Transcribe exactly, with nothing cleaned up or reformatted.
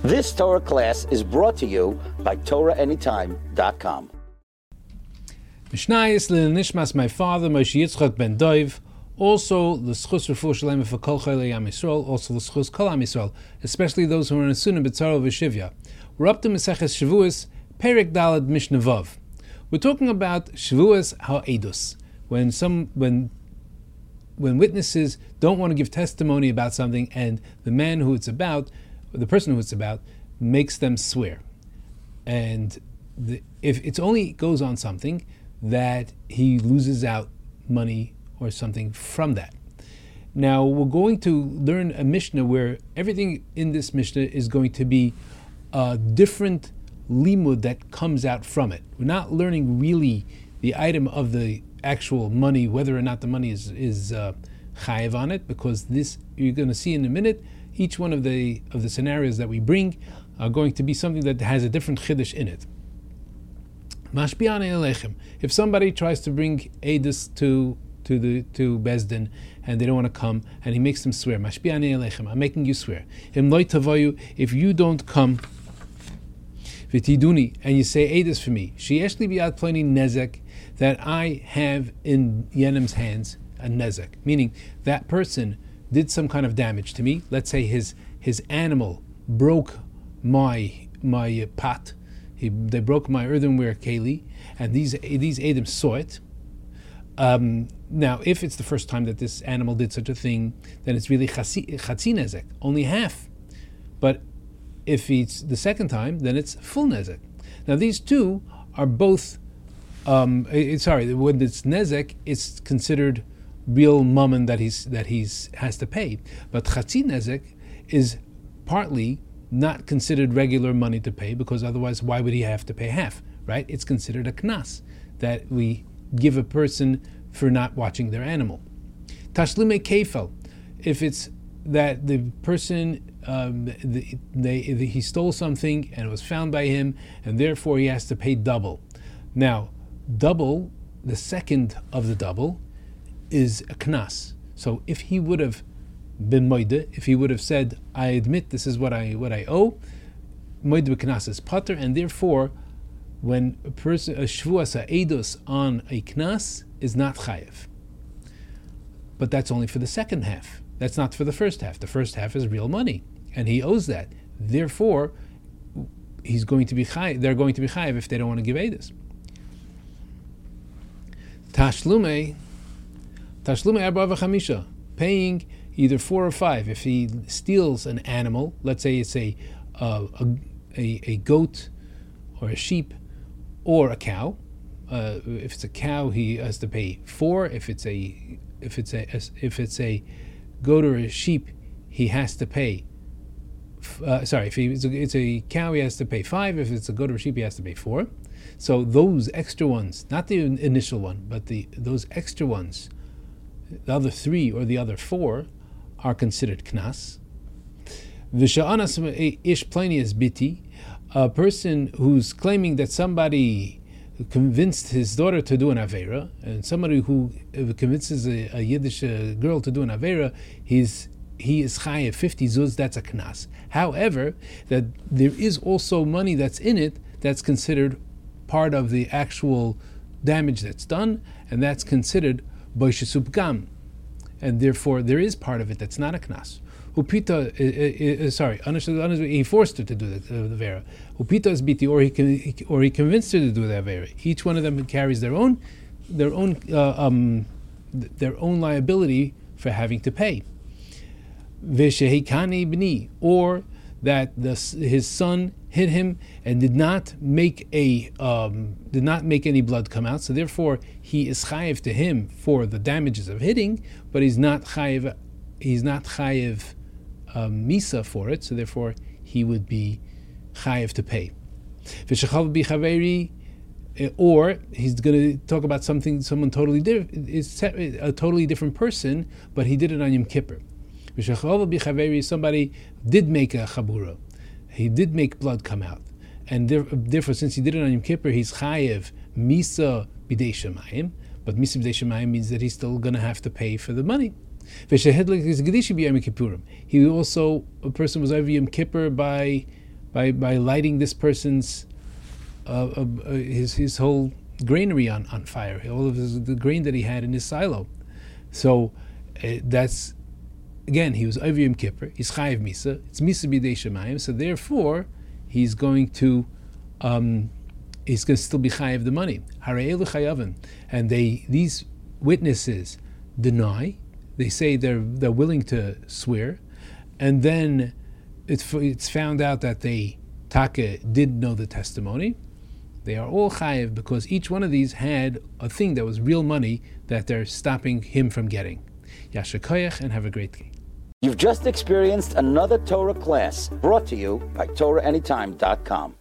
This Torah class is brought to you by Torah Anytime dot com. Mishnayos l'nishmas my father Moshe Yitzchak ben Dov, also l'schus refuah shalema for kol chayei Am Yisrael, also l'schus kol Am Yisrael, especially those who are in a sunnah b'tzara v'shivya. We're up to Maseches Shavuos, Perek Daled Mishnah Vav. We're talking about Shavuos ha'edus, when some when when witnesses don't want to give testimony about something, and the man who it's about, or the person who it's about, makes them swear, and the, if it only goes on something that he loses out money or something from that. Now we're going to learn a Mishnah where everything in this Mishnah is going to be a different limud that comes out from it. We're not learning really the item of the actual money, whether or not the money is is uh, chayev on it, because this you're going to see in a minute. Each one of the of the scenarios that we bring are going to be something that has a different chiddush in it. Mashbi'anei alechem. If somebody tries to bring edus to to the to Bezdin and they don't want to come, and he makes them swear, Mashbi'anei alechem, I'm making you swear. Im lo tavayu, if you don't come, v'tiduni, and you say edus for me, she'eshli bi'ad plani nezek, that I have in Yenim's hands a nezek, meaning that person did some kind of damage to me. Let's say his his animal broke my my pot. He, they broke my earthenware keli, and these these Edom saw it. Um, now, if it's the first time that this animal did such a thing, then it's really chatzi nezek, only half. But if it's the second time, then it's full nezek. Now, these two are both. Um, it, sorry, when it's nezek, it's considered real mammon that he's that he's has to pay. But chatzi nezek is partly not considered regular money to pay, because otherwise why would he have to pay half, right? It's considered a knas that we give a person for not watching their animal. Tashlume kefel, if it's that the person um, the, they, the, he stole something and it was found by him, and therefore he has to pay double. Now, double, the second of the double, is a knas. So if he would have been moide, if he would have said, I admit this is what I what I owe, moide b'knas is pater, and therefore when a person a shvuas ha'edus on a knas is not chayev. But that's only for the second half. That's not for the first half. The first half is real money, and he owes that. Therefore, he's going to be chayev. They're going to be chayev if they don't want to give edus. Tashlume, tashlume arba v'chamisha, paying either four or five. If he steals an animal, let's say it's a, uh, a, a a goat or a sheep or a cow. Uh, if it's a cow, he has to pay four. If it's a if it's a if it's a goat or a sheep, he has to pay. Uh, sorry, if he, it's, a, it's a cow, he has to pay five. If it's a goat or a sheep, he has to pay four. So those extra ones, not the initial one, but the those extra ones, the other three or the other four, are considered knas. V'sha'anas ish planius biti, a person who's claiming that somebody convinced his daughter to do an avera, and somebody who convinces a, a Yiddish uh, girl to do an avera, he's he is chayev fifty zuz. That's a knas. However, that there is also money that's in it that's considered part of the actual damage that's done, and that's considered boishesub gam. And therefore, there is part of it that's not a knas. Upita, uh, uh, sorry, he forced her to do the, uh, the vera. Upita is biti, or he or he convinced her to do the vera. Each one of them carries their own, their own, uh, um, their own liability for having to pay. V'shehikani b'ni, or that the, his son hit him and did not make a um, did not make any blood come out, so therefore he is chayev to him for the damages of hitting, but he's not chayev he's not chayev um, misa for it, so therefore he would be chayev to pay. V'shechal b'chaveri, or he's going to talk about something someone totally different, is a totally different person, but he did it on Yom Kippur. V'shechal b'chaveri, somebody did make a chabura. He did make blood come out, and therefore, since he did it on Yom Kippur, he's chayev misa b'dei shemayim. But misa b'dei shemayim means that he's still going to have to pay for the money. He also, a person was over Yom Kippur by by, by lighting this person's uh, uh, uh, his his whole granary on, on fire, all of his, the grain that he had in his silo. So uh, that's, again, he was over Yom Kippur, he's Chayiv Misa, it's Misa B'dei Shemayim, so therefore he's going to um, he's going to still be Chayiv the money. Harei elu chayavim. And they these witnesses deny, they say they're they're willing to swear, and then it's it's found out that they Taka did know the testimony. They are all chayiv because each one of these had a thing that was real money that they're stopping him from getting. Yasher koyach, and have a great day. You've just experienced another Torah class brought to you by Torah Anytime dot com.